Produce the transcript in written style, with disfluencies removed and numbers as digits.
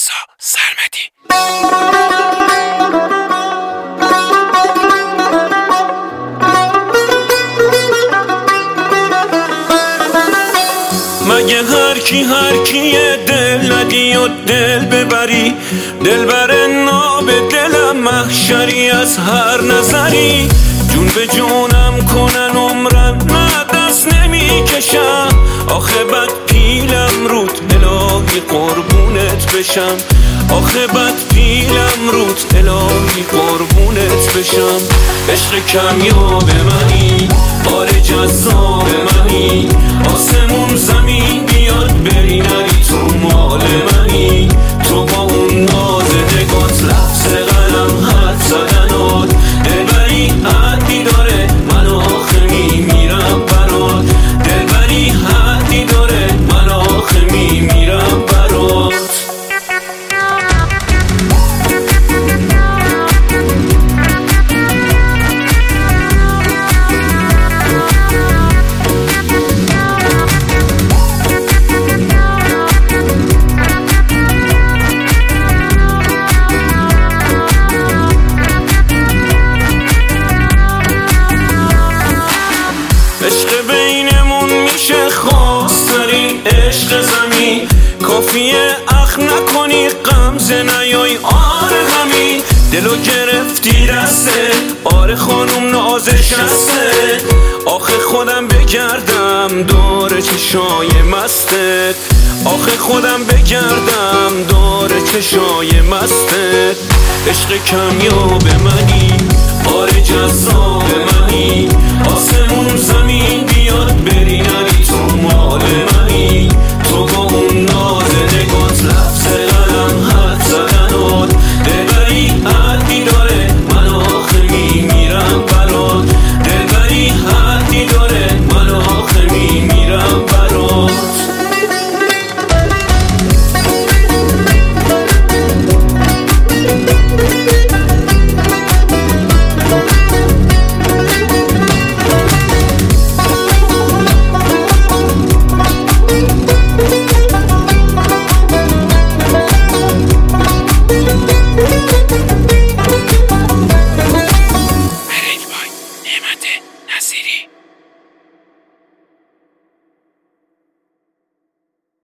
رضا سرمدی. مگه هر کیه دل ندی و دل ببری، دل بر ناب دلم محشری از هر نظری. جون به جونم کنن عمرم نه دست نمی کشم، آخه بد پیلم رود الهی قربونت بشم، آخه بد پیلم رود الهی قربونت بشم. عشق کمیاب منی، آره جذاب منی، آسمون زمین بیاد بری نری تو مال منی. تو با اون ناز نگات لفظ قلم حد زدنات، دلبری حدی داره من آخه میمیرم برات، دلبری حدی داره من آخه میمیرم برات. عشق بینمون میشه خواستنی عشق زمین، کافیه اخ نکنی غمزه نیای آره همین. دلو گرفتی دسته آره خانوم نازش هسته، آخه خودم بگردم دور چشای مستت، آخه خودم بگردم دور چشای مستت. عشق کمیاب منی، آره جذاب منی، آسمون زمین بیاد بری نری تو مال منی.